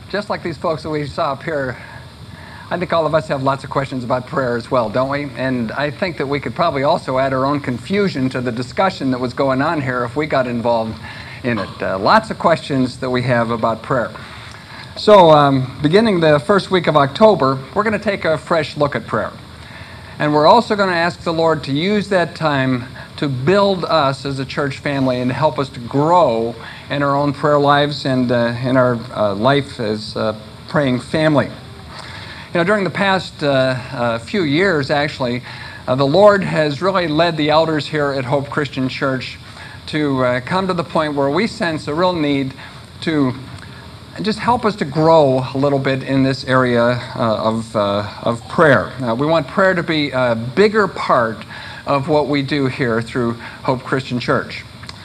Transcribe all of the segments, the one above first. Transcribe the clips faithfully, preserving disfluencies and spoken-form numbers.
just like these folks that we saw up here, I think all of us have lots of questions about prayer as well, don't we? And I think that we could probably also add our own confusion to the discussion that was going on here if we got involved in it. Uh, lots of questions that we have about prayer. So um, beginning the first week of October, we're going to take a fresh look at prayer. And we're also going to ask the Lord to use that time to build us as a church family and help us to grow in our own prayer lives and uh, in our uh, life as a praying family. You know, during the past uh, uh, few years, actually, uh, the Lord has really led the elders here at Hope Christian Church to uh, come to the point where we sense a real need to just help us to grow a little bit in this area uh, of, uh, of prayer. Uh, we want prayer to be a bigger part of what we do here through Hope Christian Church.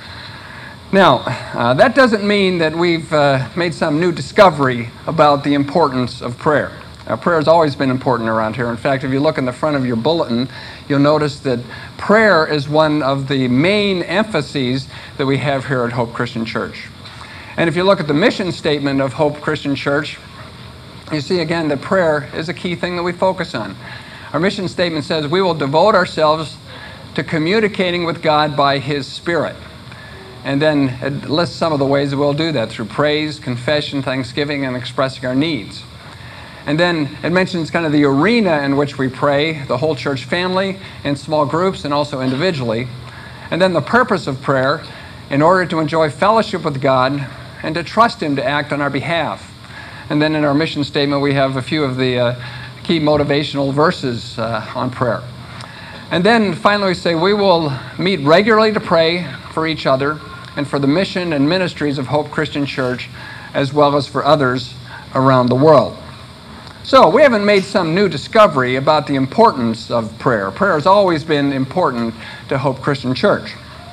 Now, uh, that doesn't mean that we've uh, made some new discovery about the importance of prayer. Uh, prayer has always been important around here. In fact, if you look in the front of your bulletin, you'll notice that prayer is one of the main emphases that we have here at Hope Christian Church. And if you look at the mission statement of Hope Christian Church, you see again that prayer is a key thing that we focus on. Our mission statement says we will devote ourselves to communicating with God by His Spirit. And then it lists some of the ways that we'll do that through praise, confession, thanksgiving, and expressing our needs. And then it mentions kind of the arena in which we pray, the whole church family, in small groups, and also individually. And then the purpose of prayer, in order to enjoy fellowship with God and to trust Him to act on our behalf. And then in our mission statement, we have a few of the uh, key motivational verses uh, on prayer. And then finally we say we will meet regularly to pray for each other and for the mission and ministries of Hope Christian Church, as well as for others around the world. So we haven't made some new discovery about the importance of prayer. Prayer has always been important to Hope Christian Church.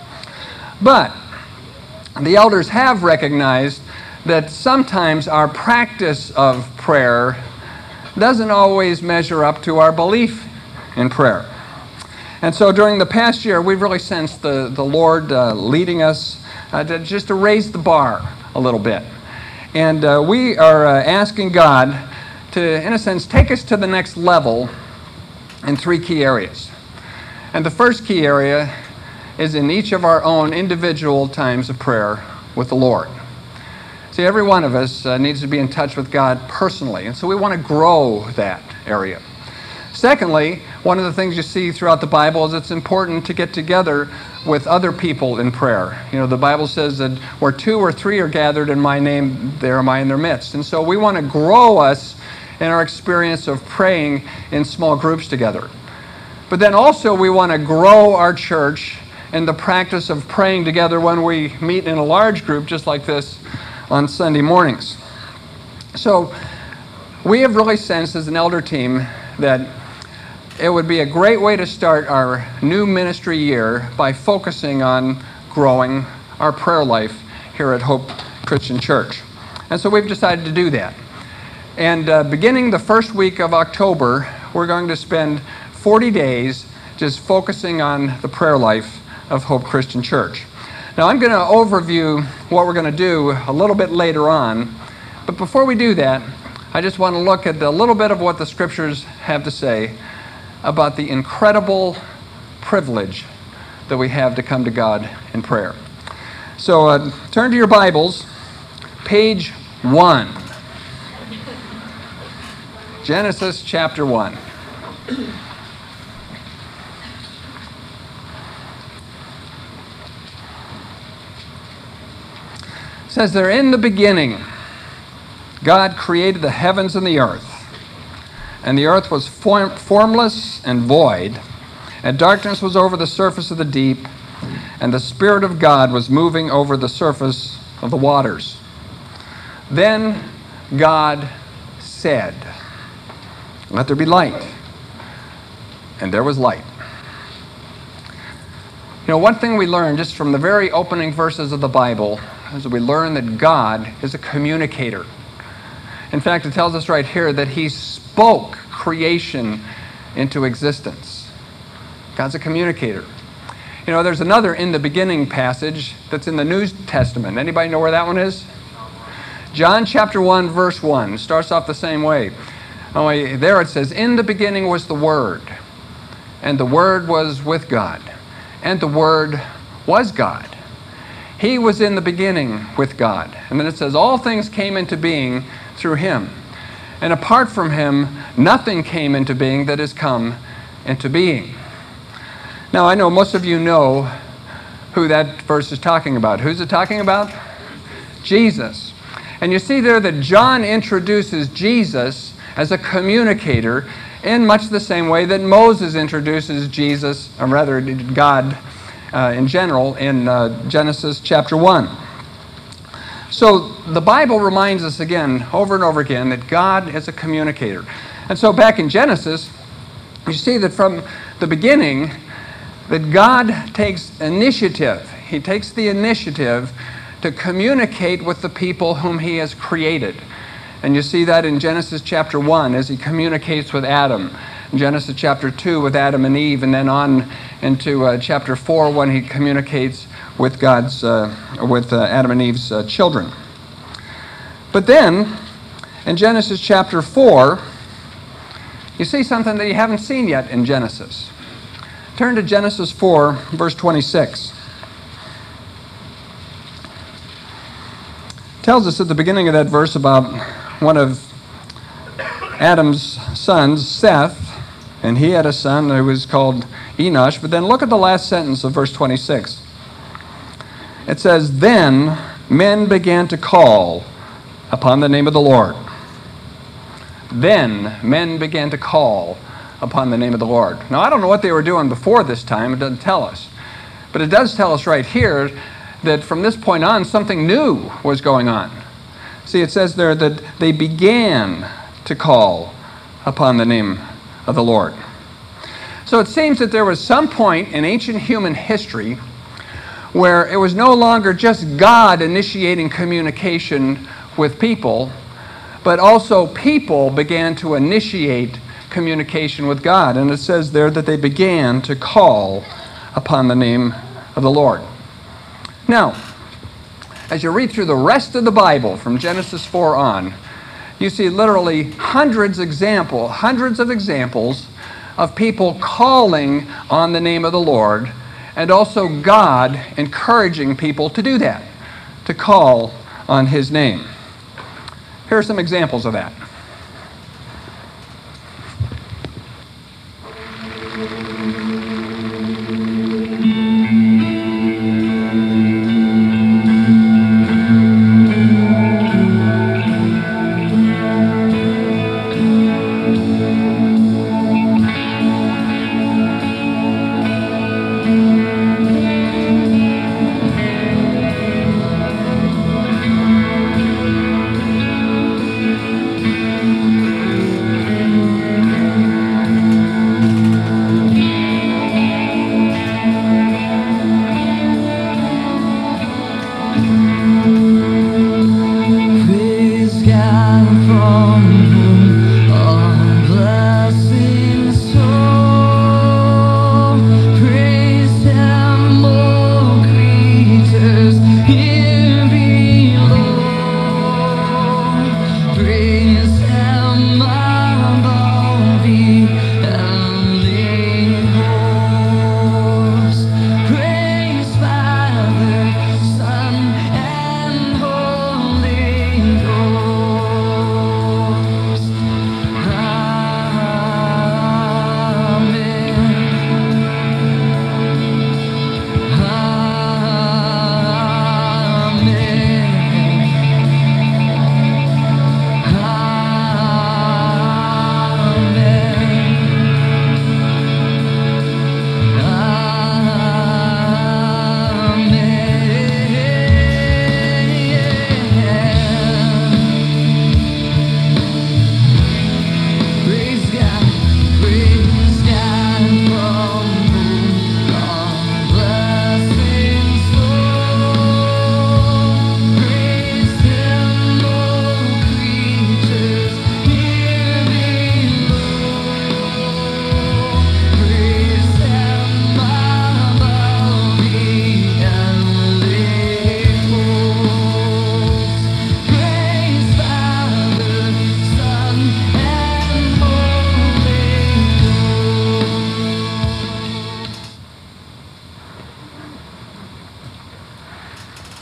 But the elders have recognized that sometimes our practice of prayer doesn't always measure up to our belief in prayer. And so during the past year, we've really sensed the, the Lord uh, leading us uh, to just to raise the bar a little bit. And uh, we are uh, asking God to, in a sense, take us to the next level in three key areas. And the first key area is in each of our own individual times of prayer with the Lord. See, every one of us uh, needs to be in touch with God personally, and so we want to grow that area. Secondly, one of the things you see throughout the Bible is it's important to get together with other people in prayer. You know, the Bible says that where two or three are gathered in my name, there am I in their midst. And so we want to grow us in our experience of praying in small groups together. But then also we want to grow our church in the practice of praying together when we meet in a large group just like this on Sunday mornings. So we have really sensed as an elder team that it would be a great way to start our new ministry year by focusing on growing our prayer life here at Hope Christian Church. And so we've decided to do that. And uh, beginning the first week of October, we're going to spend forty days just focusing on the prayer life of Hope Christian Church. Now I'm going to overview what we're going to do a little bit later on, but before we do that, I just want to look at a little bit of what the Scriptures have to say about the incredible privilege that we have to come to God in prayer. So uh, turn to your Bibles, page one. Genesis chapter one. It says there, in the beginning, God created the heavens and the earth. And the earth was form- formless and void, and darkness was over the surface of the deep, and the Spirit of God was moving over the surface of the waters. Then God said, "Let there be light." And there was light. You know, one thing we learn just from the very opening verses of the Bible is that we learn that God is a communicator. In fact, it tells us right here that He spoke creation into existence. God's a communicator. You know, there's another in the beginning passage that's in the New Testament. Anybody know where that one is? John chapter one, verse one, starts off the same way. Only there it says, "In the beginning was the Word, and the Word was with God, and the Word was God. He was in the beginning with God." And then it says, "All things came into being through Him. And apart from Him, nothing came into being that has come into being." Now, I know most of you know who that verse is talking about. Who's it talking about? Jesus. And you see there that John introduces Jesus as a communicator in much the same way that Moses introduces Jesus, or rather God uh, in general, in uh, Genesis chapter one. So the Bible reminds us again, over and over again, that God is a communicator. And so back in Genesis, you see that from the beginning, that God takes initiative. He takes the initiative to communicate with the people whom He has created. And you see that in Genesis chapter one as He communicates with Adam. In Genesis chapter two with Adam and Eve, and then on into uh, chapter four when He communicates with God's, uh, with uh, Adam and Eve's uh, children. But then, in Genesis chapter four, you see something that you haven't seen yet in Genesis. Turn to Genesis four, verse twenty-six. It tells us at the beginning of that verse about one of Adam's sons, Seth, and he had a son who was called Enosh. But then look at the last sentence of verse twenty-six. It says, "Then men began to call upon the name of the Lord." Then men began to call upon the name of the Lord. Now, I don't know what they were doing before this time. It doesn't tell us. But it does tell us right here that from this point on, something new was going on. See, it says there that they began to call upon the name of the Lord. So it seems that there was some point in ancient human history where it was no longer just God initiating communication with people, but also people began to initiate communication with God. And it says there that they began to call upon the name of the Lord. Now, as you read through the rest of the Bible from Genesis four on, you see literally hundreds example, hundreds of examples of people calling on the name of the Lord, and also God encouraging people to do that, to call on His name. Here are some examples of that.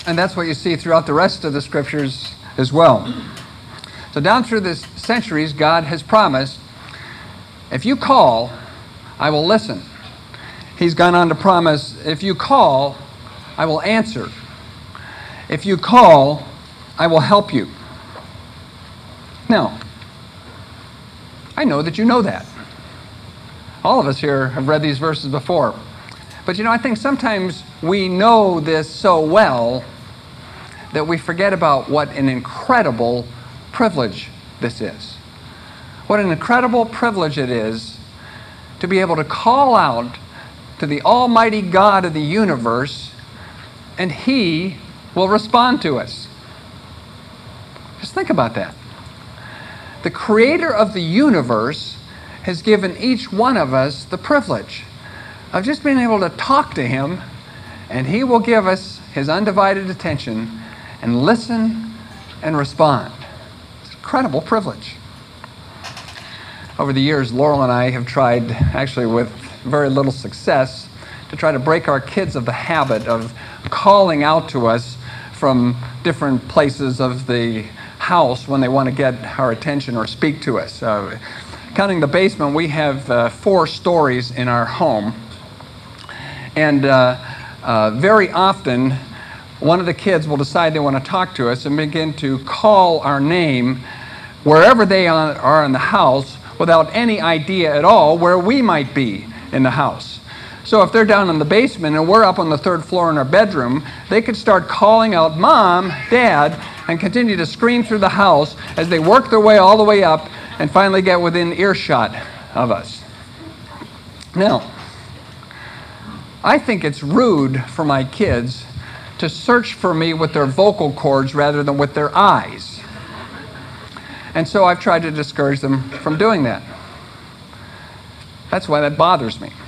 And that's what you see throughout the rest of the scriptures as well. So down through the centuries, God has promised, if you call, I will listen. He's gone on to promise, if you call, I will answer. If you call, I will help you. Now, I know that you know that. All of us here have read these verses before. But you know, I think sometimes we know this so well that we forget about what an incredible privilege this is. What an incredible privilege it is to be able to call out to the Almighty God of the universe, and He will respond to us. Just think about that. The Creator of the universe has given each one of us the privilege of just being able to talk to Him, and He will give us His undivided attention and listen and respond. It's an incredible privilege. Over the years, Laurel and I have tried, actually with very little success, to try to break our kids of the habit of calling out to us from different places of the house when they want to get our attention or speak to us. Uh, counting the basement, we have uh, four stories in our home. And uh, uh, very often, one of the kids will decide they want to talk to us and begin to call our name wherever they are in the house without any idea at all where we might be in the house. So if they're down in the basement and we're up on the third floor in our bedroom, they could start calling out, Mom, Dad, and continue to scream through the house as they work their way all the way up and finally get within earshot of us. Now, I think it's rude for my kids to search for me with their vocal cords rather than with their eyes. And so I've tried to discourage them from doing that. That's why that bothers me.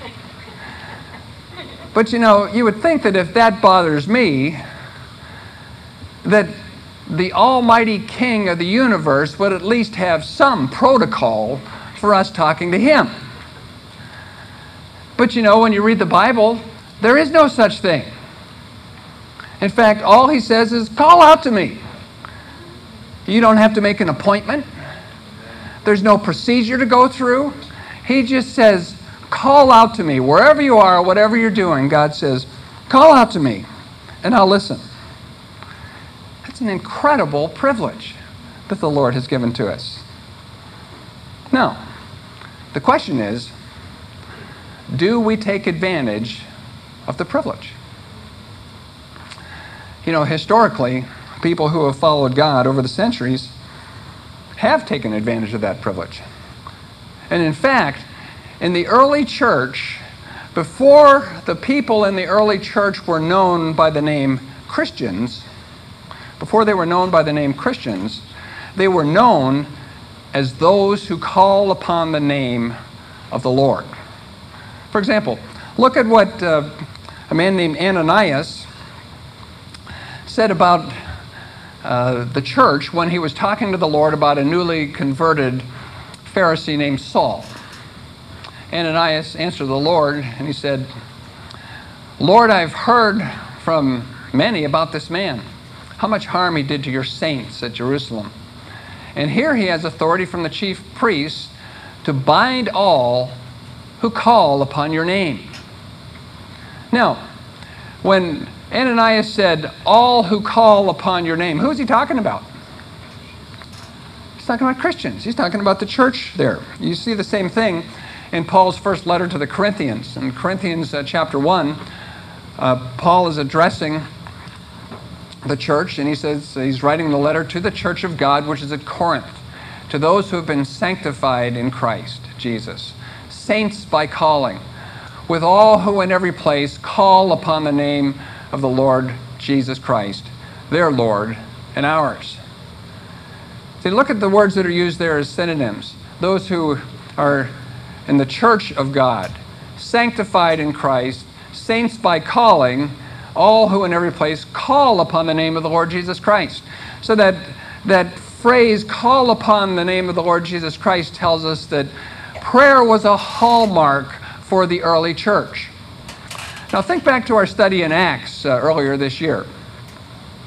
But you know, you would think that if that bothers me, that the Almighty King of the universe would at least have some protocol for us talking to Him. But you know, when you read the Bible, there is no such thing. In fact, all He says is, call out to me. You don't have to make an appointment. There's no procedure to go through. He just says, call out to me. Wherever you are, whatever you're doing, God says, call out to me, and I'll listen. That's an incredible privilege that the Lord has given to us. Now, the question is, do we take advantage of the privilege? You know, historically, people who have followed God over the centuries have taken advantage of that privilege. And in fact, in the early church, before the people in the early church were known by the name Christians, before they were known by the name Christians, they were known as those who call upon the name of the Lord. For example, look at what uh, a man named Ananias said about uh, the church when he was talking to the Lord about a newly converted Pharisee named Saul. Ananias answered the Lord and he said, Lord, I've heard from many about this man, how much harm he did to your saints at Jerusalem. And here he has authority from the chief priests to bind all who call upon your name. Now, when Ananias said, all who call upon your name, who is he talking about? He's talking about Christians. He's talking about the church there. You see the same thing in Paul's first letter to the Corinthians. In Corinthians uh, chapter one, uh, Paul is addressing the church, and he says he's writing the letter to the church of God, which is at Corinth, to those who have been sanctified in Christ Jesus, saints by calling, with all who in every place call upon the name of the Lord Jesus Christ, their Lord and ours. See, look at the words that are used there as synonyms. Those who are in the church of God, sanctified in Christ, saints by calling, all who in every place call upon the name of the Lord Jesus Christ. So that that phrase, call upon the name of the Lord Jesus Christ, tells us that prayer was a hallmark for the early church. Now think back to our study in Acts uh, earlier this year.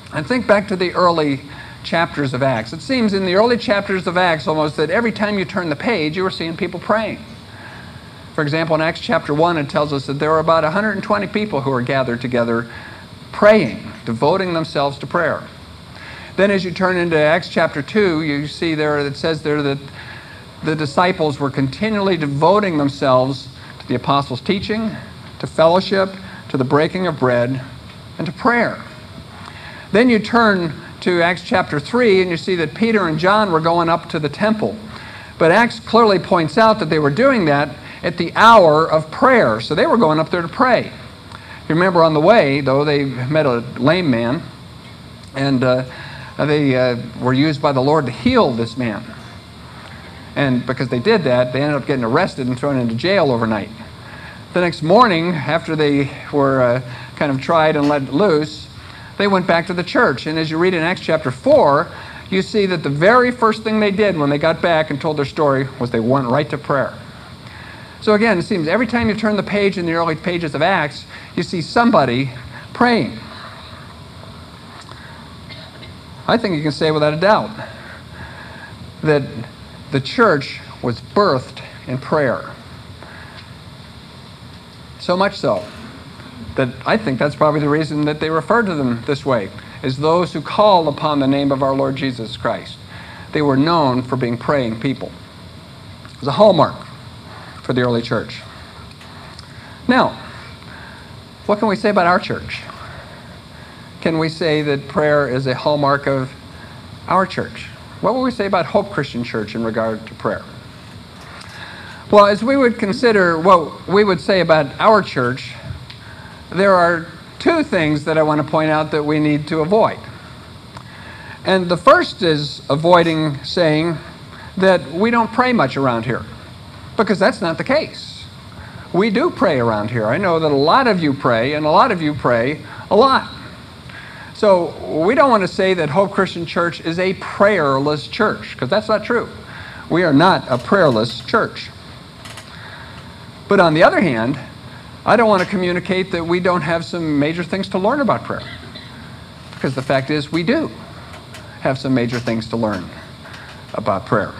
And think back to the early chapters of Acts. It seems in the early chapters of Acts almost that every time you turn the page, you were seeing people praying. For example, in Acts chapter one, it tells us that there were about one hundred twenty people who were gathered together praying, devoting themselves to prayer. Then as you turn into Acts chapter two, you see there, it says there that the disciples were continually devoting themselves to the apostles' teaching, to fellowship, to the breaking of bread, and to prayer. Then you turn to Acts chapter three, and you see that Peter and John were going up to the temple. But Acts clearly points out that they were doing that at the hour of prayer. So they were going up there to pray. You remember on the way, though, they met a lame man, and uh, they uh, were used by the Lord to heal this man. And because they did that, they ended up getting arrested and thrown into jail overnight. The next morning, after they were uh, kind of tried and let loose, they went back to the church. And as you read in Acts chapter four, you see that the very first thing they did when they got back and told their story was they went right to prayer. So again, it seems every time you turn the page in the early pages of Acts, you see somebody praying. I think you can say without a doubt that the church was birthed in prayer. So much so that I think that's probably the reason that they refer to them this way, is those who call upon the name of our Lord Jesus Christ. They were known for being praying people. It was a hallmark for the early church. Now, what can we say about our church? Can we say that prayer is a hallmark of our church? What would we say about Hope Christian Church in regard to prayer? Well, as we would consider what we would say about our church, there are two things that I want to point out that we need to avoid. And the first is avoiding saying that we don't pray much around here, because that's not the case. We do pray around here. I know that a lot of you pray, and a lot of you pray a lot. So we don't want to say that Hope Christian Church is a prayerless church, because that's not true. We are not a prayerless church. But on the other hand, I don't want to communicate that we don't have some major things to learn about prayer, because the fact is we do have some major things to learn about prayer.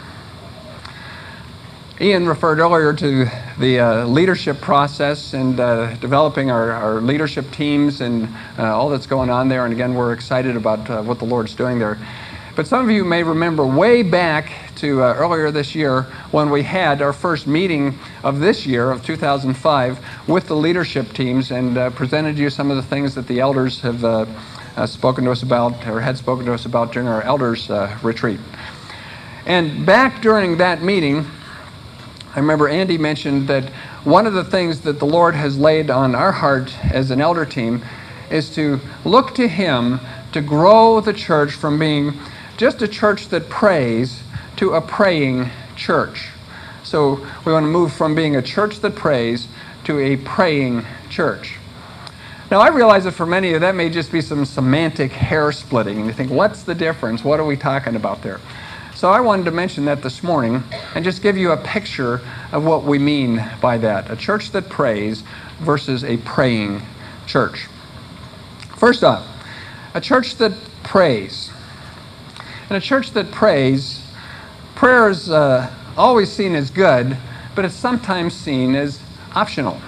Ian referred earlier to the uh, leadership process and uh, developing our, our leadership teams and uh, all that's going on there. And again, we're excited about uh, what the Lord's doing there. But some of you may remember way back to uh, earlier this year when we had our first meeting of this year, of two thousand five, with the leadership teams and uh, presented you some of the things that the elders have uh, uh, spoken to us about, or had spoken to us about during our elders uh, retreat. And back during that meeting, I remember Andy mentioned that one of the things that the Lord has laid on our heart as an elder team is to look to Him to grow the church from being just a church that prays to a praying church. So we want to move from being a church that prays to a praying church. Now I realize that for many of you that may just be some semantic hair splitting, and you think, what's the difference? What are we talking about there? So I wanted to mention that this morning and just give you a picture of what we mean by that. A church that prays versus a praying church. First off, a church that prays. And a church that prays, prayer is uh, always seen as good, but it's sometimes seen as optional.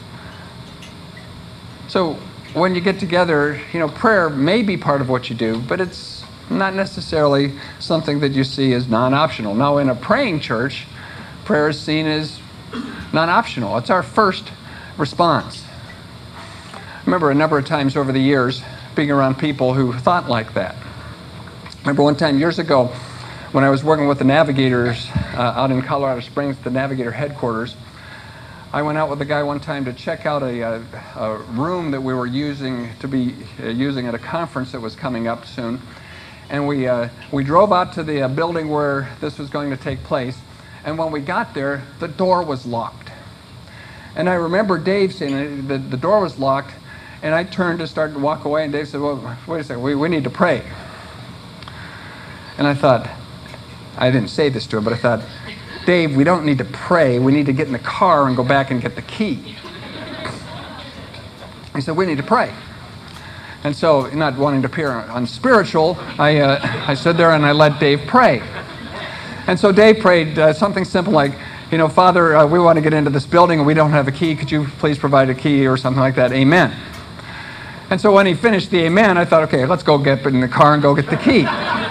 So when you get together, you know, prayer may be part of what you do, but it's not necessarily something that you see as non-optional. Now, in a praying church, prayer is seen as non-optional. It's our first response. I remember a number of times over the years being around people who thought like that. I remember one time years ago when I was working with the Navigators uh, out in Colorado Springs, the Navigator headquarters. I went out with a guy one time to check out a, a, a room that we were using to be uh, using at a conference that was coming up soon. And we uh, we drove out to the uh, building where this was going to take place. And when we got there, the door was locked. And I remember Dave saying the, the door was locked. And I turned to start to walk away. And Dave said, well, wait a second, we, we need to pray. And I thought, I didn't say this to him, but I thought, Dave, we don't need to pray. We need to get in the car and go back and get the key. He said, we need to pray. And so, not wanting to appear unspiritual, I, uh, I stood there and I let Dave pray. And so Dave prayed uh, something simple like, you know, Father, uh, we want to get into this building and we don't have a key. Could you please provide a key or something like that? Amen. And so when he finished the amen, I thought, okay, let's go get in the car and go get the key.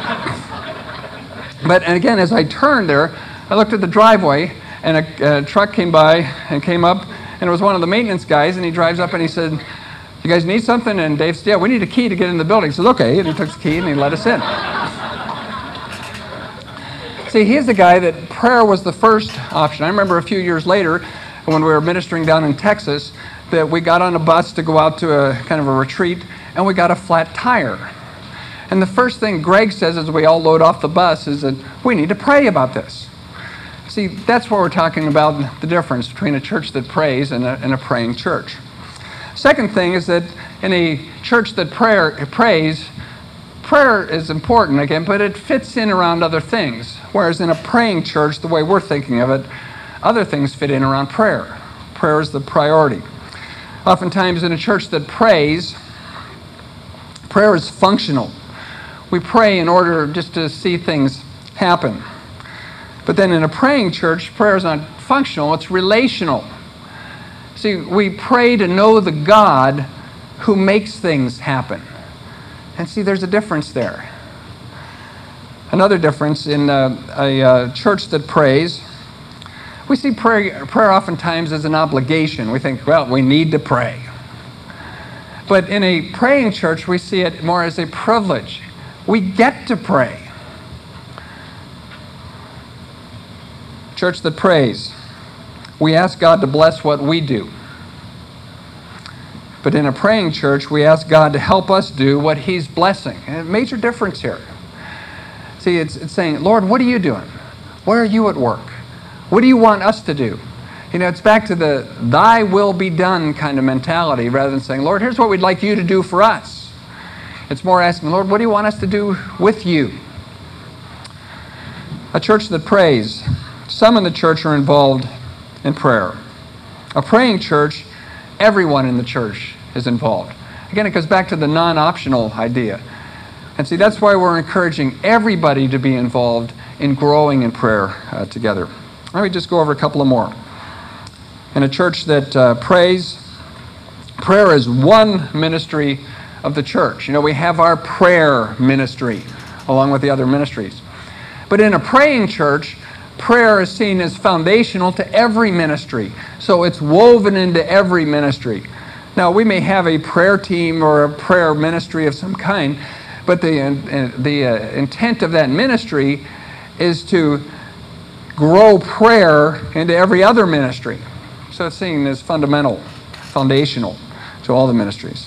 But and again, as I turned there, I looked at the driveway and a, a truck came by and came up, and it was one of the maintenance guys, and he drives up and he said, you guys need something? And Dave said, yeah, we need a key to get in the building. He said, okay, and he took the key and he let us in. See, he's the guy that prayer was the first option. I remember a few years later when we were ministering down in Texas that we got on a bus to go out to a kind of a retreat, and we got a flat tire. And the first thing Greg says as we all load off the bus is that we need to pray about this. See, that's what we're talking about, the difference between a church that prays and a, and a praying church. Second thing is that in a church that prayer, prays, prayer is important, again, but it fits in around other things. Whereas in a praying church, the way we're thinking of it, other things fit in around prayer. Prayer is the priority. Oftentimes in a church that prays, prayer is functional. We pray in order just to see things happen. But then in a praying church, prayer is not functional, it's relational. See, we pray to know the God who makes things happen. And see, there's a difference there. Another difference in uh, a uh, church that prays, we see prayer, prayer oftentimes as an obligation. We think, well, we need to pray. But in a praying church, we see it more as a privilege. We get to pray. Church that prays, we ask God to bless what we do. But in a praying church, we ask God to help us do what He's blessing. And a major difference here. See, it's, it's saying, Lord, what are you doing? Where are you at work? What do you want us to do? You know, it's back to the thy will be done kind of mentality rather than saying, Lord, here's what we'd like you to do for us. It's more asking, Lord, what do you want us to do with you? A church that prays, some in the church are involved in prayer. A praying church, everyone in the church is involved. Again, it goes back to the non-optional idea. And see, that's why we're encouraging everybody to be involved in growing in prayer uh, together. Let me just go over a couple of more. In a church that uh, prays, prayer is one ministry of the church. You know, we have our prayer ministry along with the other ministries. But in a praying church, prayer is seen as foundational to every ministry. So it's woven into every ministry. Now, we may have a prayer team or a prayer ministry of some kind, but the, uh, the uh, intent of that ministry is to grow prayer into every other ministry. So it's seen as fundamental, foundational to all the ministries.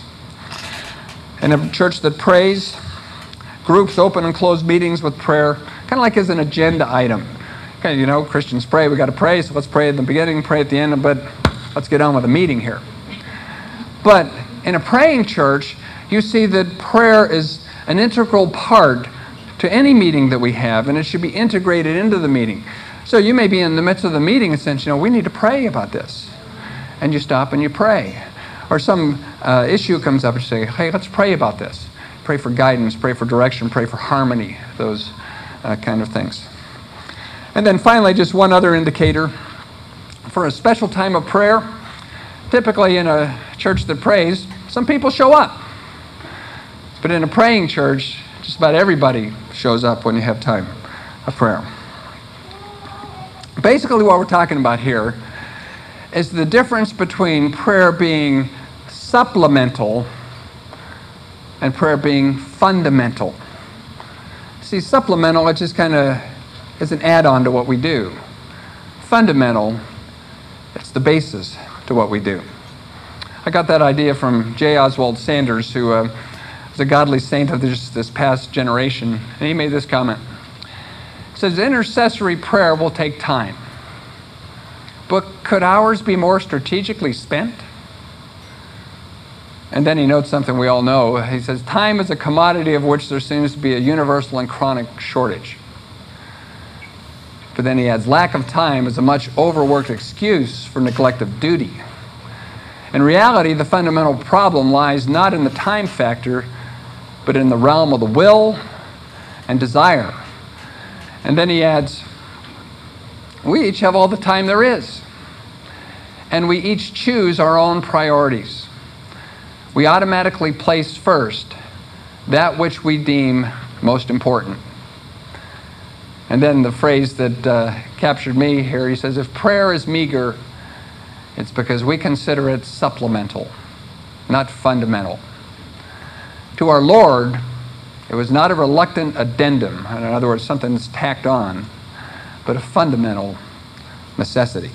In a church that prays, groups open and close meetings with prayer, kind of like as an agenda item. Okay, you know, Christians pray, we got to pray, so let's pray at the beginning, pray at the end, but let's get on with the meeting here. But in a praying church, you see that prayer is an integral part to any meeting that we have, and it should be integrated into the meeting. So you may be in the midst of the meeting and say, you know, we need to pray about this. And you stop and you pray. Or some uh, issue comes up and you say, hey, let's pray about this. Pray for guidance, pray for direction, pray for harmony, those uh, kind of things. And then finally, just one other indicator. For a special time of prayer, typically in a church that prays, some people show up. But in a praying church, just about everybody shows up when you have time of prayer. Basically what we're talking about here is the difference between prayer being supplemental and prayer being fundamental. See, supplemental, it just kind of is an add-on to what we do. Fundamental, it's the basis to what we do. I got that idea from J. Oswald Sanders, who uh, was a godly saint of this, this past generation, and he made this comment. He says, intercessory prayer will take time, but could ours be more strategically spent? And then he notes something we all know. He says, time is a commodity of which there seems to be a universal and chronic shortage. But then he adds, lack of time is a much overworked excuse for neglect of duty. In reality, the fundamental problem lies not in the time factor, but in the realm of the will and desire. And then he adds, we each have all the time there is, and we each choose our own priorities. We automatically place first that which we deem most important. And then the phrase that uh, captured me here, he says, if prayer is meager, it's because we consider it supplemental, not fundamental. To our Lord, it was not a reluctant addendum, in other words, something that's tacked on, but a fundamental necessity.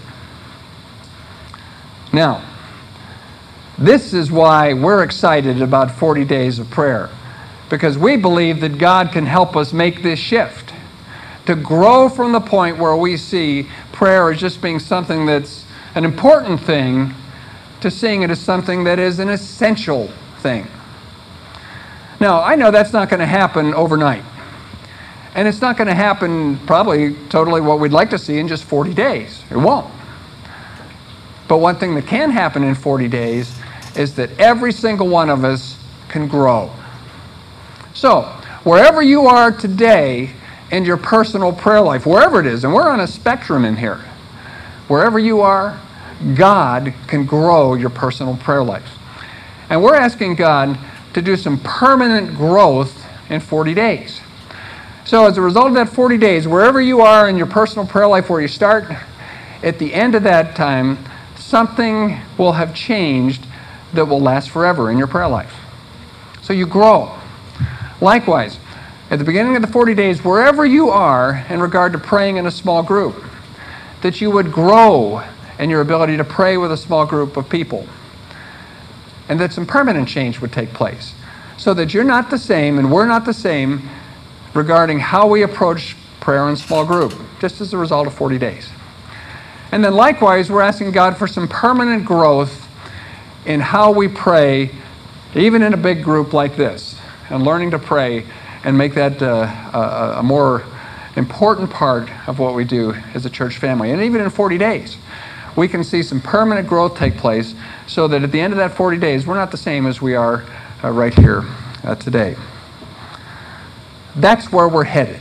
Now, this is why we're excited about forty days of prayer, because we believe that God can help us make this shift, to grow from the point where we see prayer as just being something that's an important thing to seeing it as something that is an essential thing. Now, I know that's not going to happen overnight. And it's not going to happen probably totally what we'd like to see in just forty days. It won't. But one thing that can happen in forty days is that every single one of us can grow. So, wherever you are today in your personal prayer life, wherever it is, and we're on a spectrum in here, wherever you are, God can grow your personal prayer life. And we're asking God to do some permanent growth in forty days. So as a result of that forty days, wherever you are in your personal prayer life, where you start, at the end of that time, something will have changed that will last forever in your prayer life. So you grow. Likewise, at the beginning of the forty days, wherever you are in regard to praying in a small group, that you would grow in your ability to pray with a small group of people. And that some permanent change would take place. So that you're not the same and we're not the same regarding how we approach prayer in small group, just as a result of forty days. And then likewise, we're asking God for some permanent growth in how we pray, even in a big group like this, and learning to pray and make that uh, a, a more important part of what we do as a church family. And even in forty days, we can see some permanent growth take place so that at the end of that forty days, we're not the same as we are uh, right here uh, today. That's where we're headed.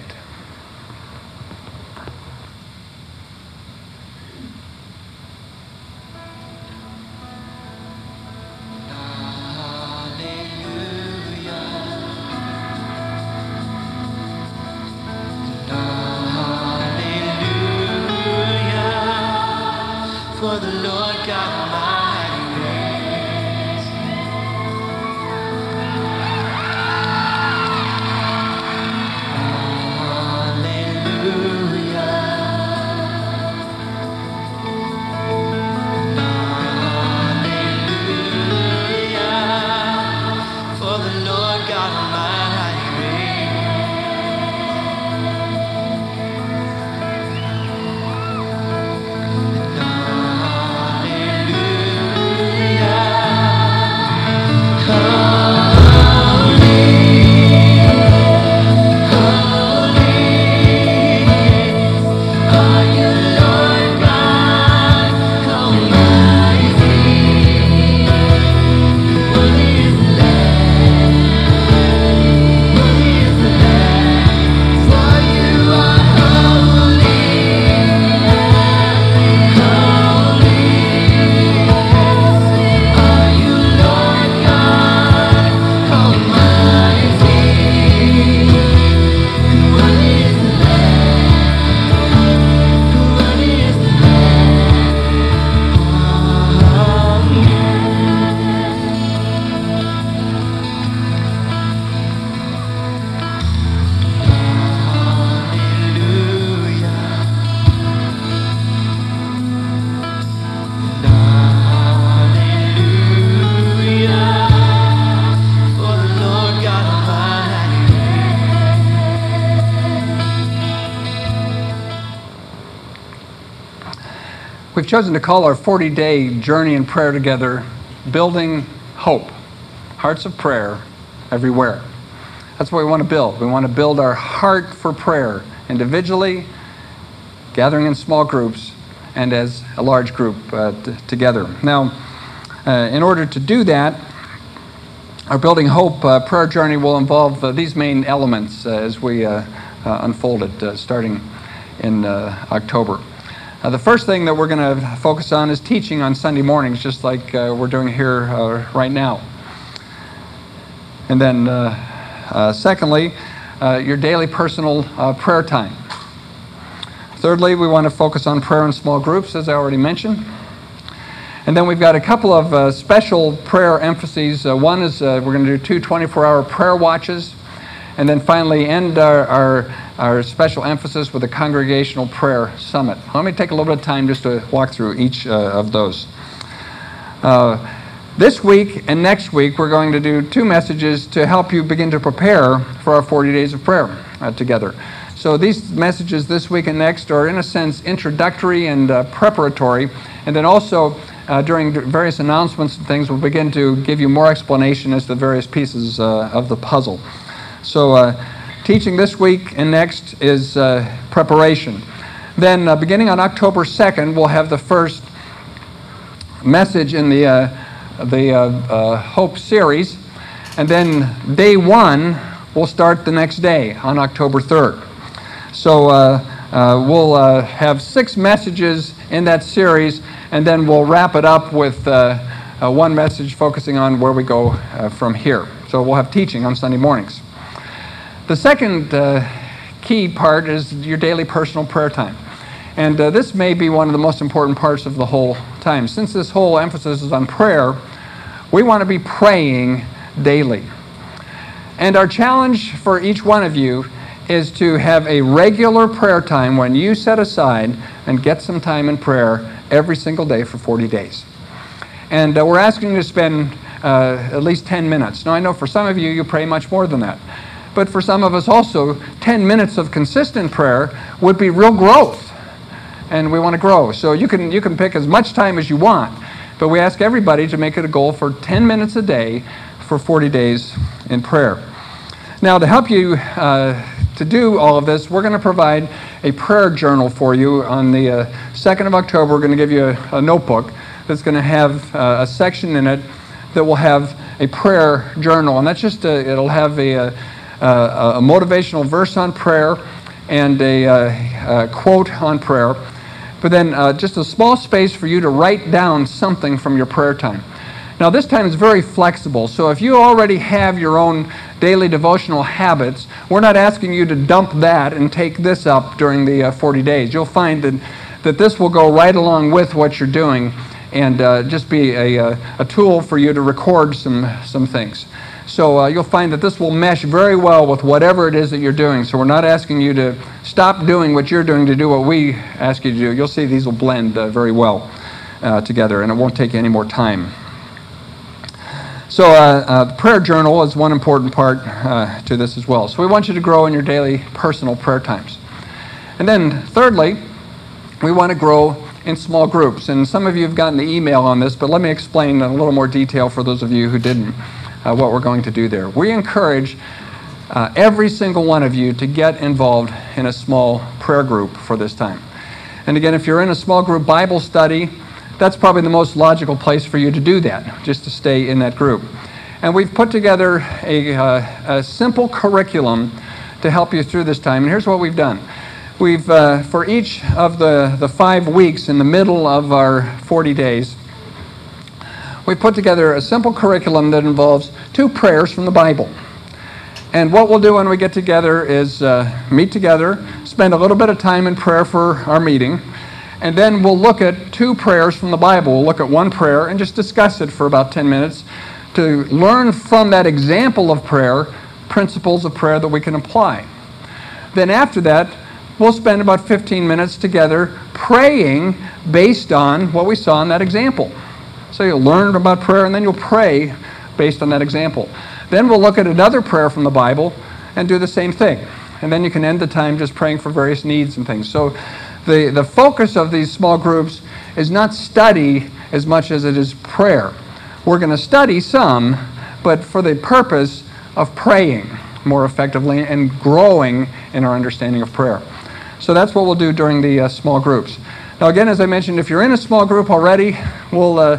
For the Lord God Almighty reigns. Hallelujah. Hallelujah. For the Lord God Almighty We've chosen to call our forty-day journey in prayer together, Building Hope, Hearts of Prayer Everywhere. That's what we want to build. We want to build our heart for prayer, individually, gathering in small groups, and as a large group uh, t- together. Now, Uh, in order to do that, our Building Hope uh, prayer journey will involve uh, these main elements uh, as we uh, uh, unfold it uh, starting in uh, October. Uh, the first thing that we're going to focus on is teaching on Sunday mornings, just like uh, we're doing here uh, right now. And then, uh, uh, secondly, uh, your daily personal uh, prayer time. Thirdly, we want to focus on prayer in small groups, as I already mentioned. And then we've got a couple of uh, special prayer emphases. Uh, one is uh, we're going to do two twenty-four hour prayer watches. And then finally end our, our, our special emphasis with a congregational prayer summit. Let me take a little bit of time just to walk through each uh, of those. Uh, this week and next week, we're going to do two messages to help you begin to prepare for our forty days of prayer uh, together. So these messages this week and next are, in a sense, introductory and uh, preparatory. And then also, uh, during various announcements and things, we'll begin to give you more explanation as to the various pieces uh, of the puzzle. So uh, teaching this week and next is uh, preparation. Then uh, beginning on October second, we'll have the first message in the, uh, the uh, uh, Hope series. And then day one will start the next day on October third. So uh, uh, we'll uh, have six messages in that series, and then we'll wrap it up with uh, uh, one message focusing on where we go uh, from here. So we'll have teaching on Sunday mornings. The second uh, key part is your daily personal prayer time. And uh, this may be one of the most important parts of the whole time. Since this whole emphasis is on prayer, we want to be praying daily. And our challenge for each one of you is to have a regular prayer time when you set aside and get some time in prayer every single day for forty days. And uh, we're asking you to spend uh, at least ten minutes. Now, I know for some of you, you pray much more than that. But for some of us also, ten minutes of consistent prayer would be real growth. And we want to grow. So you can, you can pick as much time as you want. But we ask everybody to make it a goal for ten minutes a day for forty days in prayer. Now, to help you uh, to do all of this, we're going to provide a prayer journal for you. On the uh, second of October, we're going to give you a, a notebook that's going to have uh, a section in it that will have a prayer journal. And that's just a, it'll have a, a, a motivational verse on prayer and a, a, a quote on prayer. But then uh, just a small space for you to write down something from your prayer time. Now, this time is very flexible, so if you already have your own daily devotional habits, we're not asking you to dump that and take this up during the uh, forty days. You'll find that, that this will go right along with what you're doing and uh, just be a, a, a tool for you to record some, some things. So uh, you'll find that this will mesh very well with whatever it is that you're doing. So we're not asking you to stop doing what you're doing to do what we ask you to do. You'll see these will blend uh, very well uh, together, and it won't take you any more time. So uh, uh, the prayer journal is one important part uh, to this as well. So we want you to grow in your daily personal prayer times. And then thirdly, we want to grow in small groups. And some of you have gotten the email on this, but let me explain in a little more detail for those of you who didn't uh, what we're going to do there. We encourage uh, every single one of you to get involved in a small prayer group for this time. And again, if you're in a small group Bible study, that's probably the most logical place for you to do that, just to stay in that group. And we've put together a, uh, a simple curriculum to help you through this time. And here's what we've done. We've, uh, for each of the, the five weeks in the middle of our forty days, we put together a simple curriculum that involves two prayers from the Bible. And what we'll do when we get together is uh, meet together, spend a little bit of time in prayer for our meeting, and then we'll look at two prayers from the Bible. We'll look at one prayer and just discuss it for about ten minutes to learn from that example of prayer principles of prayer that we can apply. Then after that, we'll spend about fifteen minutes together praying based on what we saw in that example. So you'll learn about prayer and then you'll pray based on that example. Then we'll look at another prayer from the Bible and do the same thing. And then you can end the time just praying for various needs and things. So The, the focus of these small groups is not study as much as it is prayer. We're going to study some, but for the purpose of praying more effectively and growing in our understanding of prayer. So that's what we'll do during the uh, small groups. Now again, as I mentioned, if you're in a small group already, we'll uh,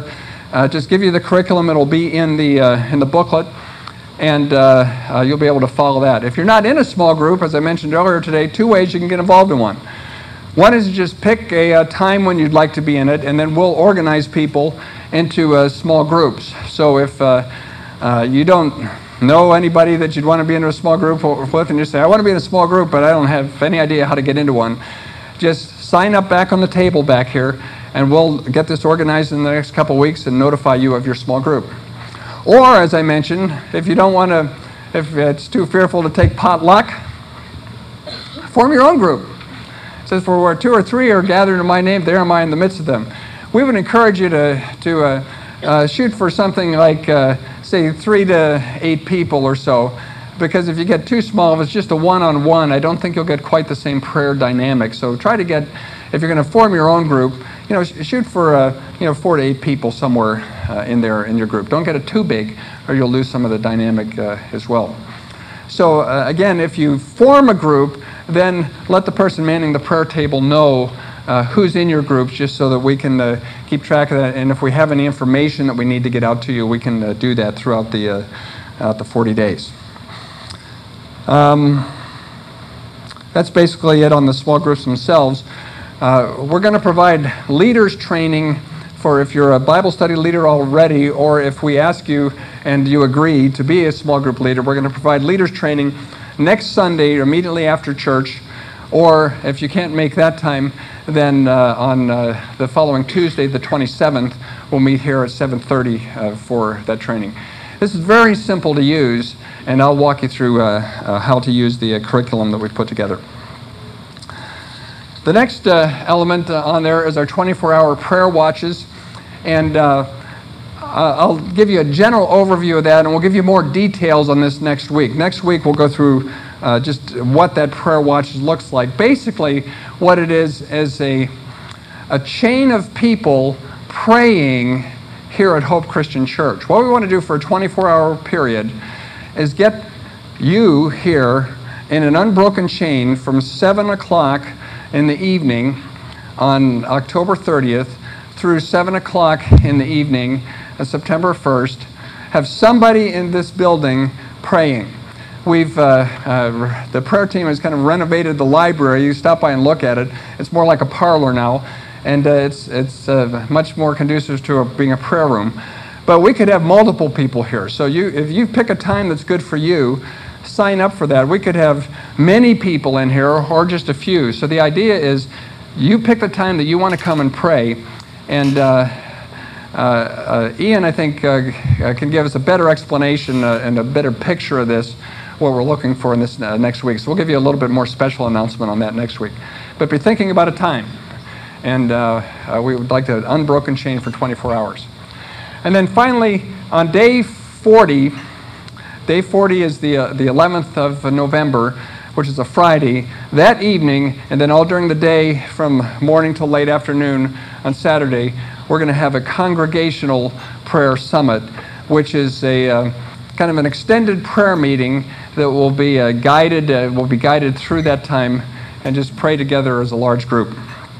uh, just give you the curriculum. It'll be in the uh, in the booklet, and uh, uh, you'll be able to follow that. If you're not in a small group, as I mentioned earlier today, two ways you can get involved in one. One is to just pick a, a time when you'd like to be in it, and then we'll organize people into uh, small groups. So if uh, uh, you don't know anybody that you'd want to be in a small group with, and you say, I want to be in a small group, but I don't have any idea how to get into one, just sign up back on the table back here, and we'll get this organized in the next couple of weeks and notify you of your small group. Or, as I mentioned, if you don't want to, if it's too fearful to take potluck, form your own group. It says, for where two or three are gathered in my name, there am I in the midst of them. We would encourage you to, to uh, uh, shoot for something like, uh, say, three to eight people or so, because if you get too small, if it's just a one-on-one, I don't think you'll get quite the same prayer dynamic. So try to get, if you're going to form your own group, you know, shoot for uh, you know four to eight people somewhere uh, in there in your group. Don't get it too big, or you'll lose some of the dynamic uh, as well. So uh, again, if you form a group, then let the person manning the prayer table know uh, who's in your groups, just so that we can uh, keep track of that. And if we have any information that we need to get out to you, we can uh, do that throughout the uh, uh, the forty days. Um, that's basically it on the small groups themselves. Uh, we're going to provide leaders training for if you're a Bible study leader already, or if we ask you and you agree to be a small group leader, we're going to provide leaders training next Sunday immediately after church, or if you can't make that time, then uh, on uh, the following Tuesday, the twenty-seventh, we'll meet here at seven thirty uh, for that training. This is very simple to use, and I'll walk you through uh, uh, how to use the uh, curriculum that we've put together. The next uh, element uh, on there is our twenty-four hour prayer watches, and uh, I'll give you a general overview of that, and we'll give you more details on this next week. Next week we'll go through uh, just what that prayer watch looks like. Basically, what it is is a, a chain of people praying here at Hope Christian Church. What we want to do for a twenty-four hour period is get you here in an unbroken chain from seven o'clock in the evening on October thirtieth through seven o'clock in the evening on September first. Have somebody in this building praying. We've uh, uh, the prayer team has kind of renovated the library. You stop by and look at it. It's more like a parlor now, and uh, it's it's uh, much more conducive to a, being a prayer room. But we could have multiple people here. So you, if you pick a time that's good for you, sign up for that. We could have many people in here, or just a few. So the idea is, you pick the time that you want to come and pray, and uh, uh, uh, Ian, I think, uh, can give us a better explanation uh, and a better picture of this, what we're looking for in this uh, next week. So we'll give you a little bit more special announcement on that next week. But be thinking about a time, and uh, uh, we would like to unbroken chain for twenty-four hours. And then finally, on day forty, day forty is the uh, the eleventh of November, which is a Friday. That evening, and then all during the day from morning till late afternoon on Saturday, we're going to have a congregational prayer summit, which is a uh, kind of an extended prayer meeting that will be uh, guided, uh, will be guided through that time, and just pray together as a large group.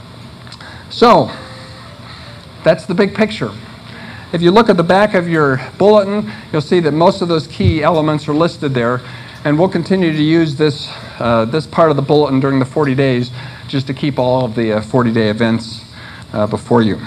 So, that's the big picture. If you look at the back of your bulletin, you'll see that most of those key elements are listed there, and we'll continue to use this uh, this part of the bulletin during the forty days, just to keep all of the uh, forty-day events uh, before you.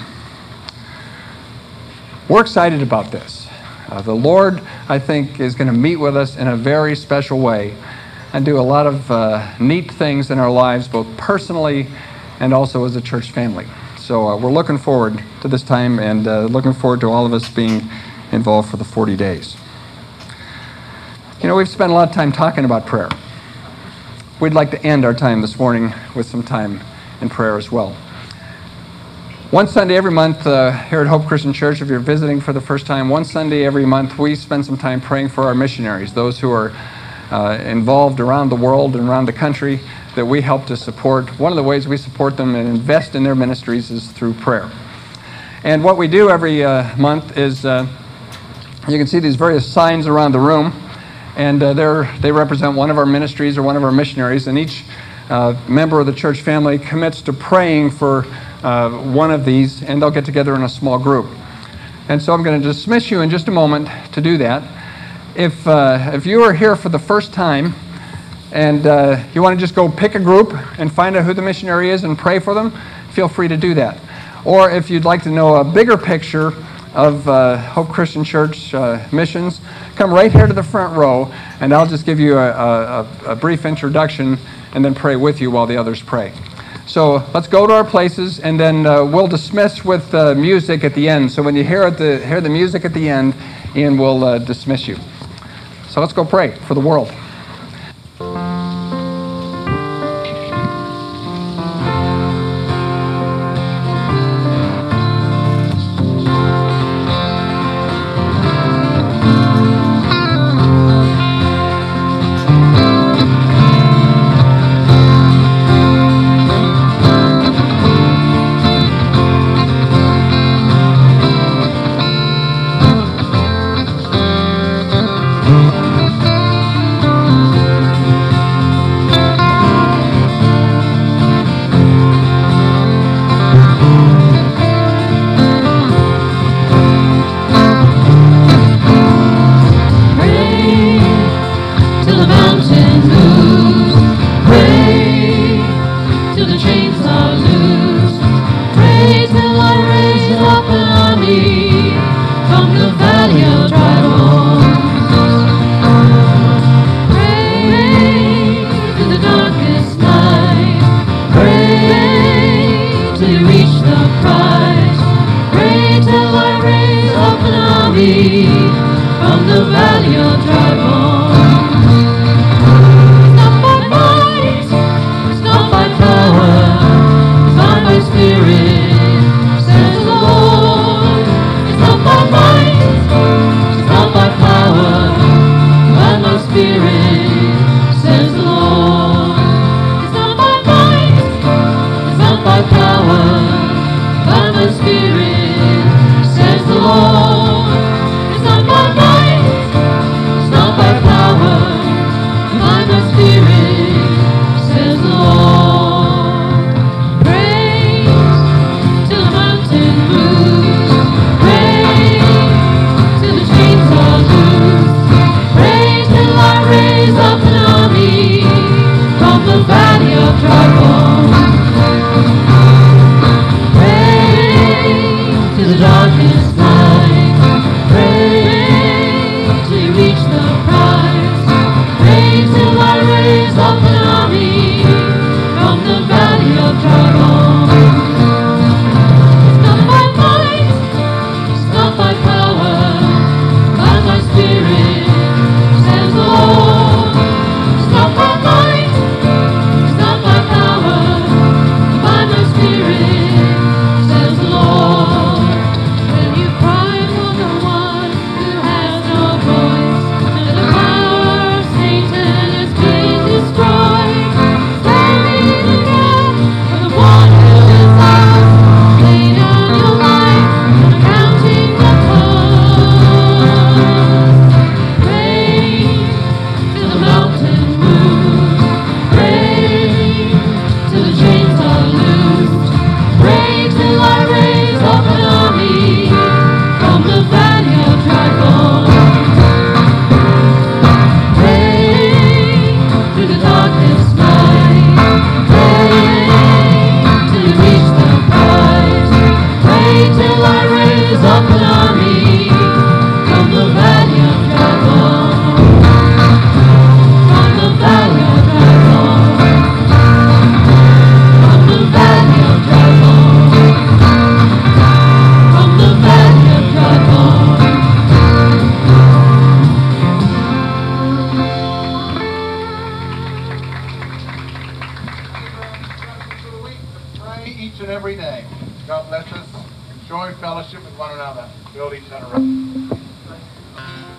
We're excited about this. Uh, the Lord, I think, is going to meet with us in a very special way and do a lot of uh, neat things in our lives, both personally and also as a church family. So uh, we're looking forward to this time, and uh, looking forward to all of us being involved for the forty days. You know, we've spent a lot of time talking about prayer. We'd like to end our time this morning with some time in prayer as well. One Sunday every month uh, here at Hope Christian Church, if you're visiting for the first time, one Sunday every month we spend some time praying for our missionaries, those who are uh, involved around the world and around the country that we help to support. One of the ways we support them and invest in their ministries is through prayer. And what we do every uh, month is, uh, you can see these various signs around the room, and uh, they're, they represent one of our ministries or one of our missionaries, and each uh, member of the church family commits to praying for uh, one of these, and they'll get together in a small group. And so I'm going to dismiss you in just a moment to do that. If, uh, if you are here for the first time and uh, you want to just go pick a group and find out who the missionary is and pray for them, feel free to do that. Or if you'd like to know a bigger picture of uh, Hope Christian Church uh, missions, come right here to the front row, and I'll just give you a, a, a brief introduction and then pray with you while the others pray. So let's go to our places, and then uh, we'll dismiss with uh, music at the end. So when you hear, the, hear the music at the end, Ian will uh, dismiss you. So let's go pray for the world. Every day. God bless us. Enjoy fellowship with one another. Build each other up.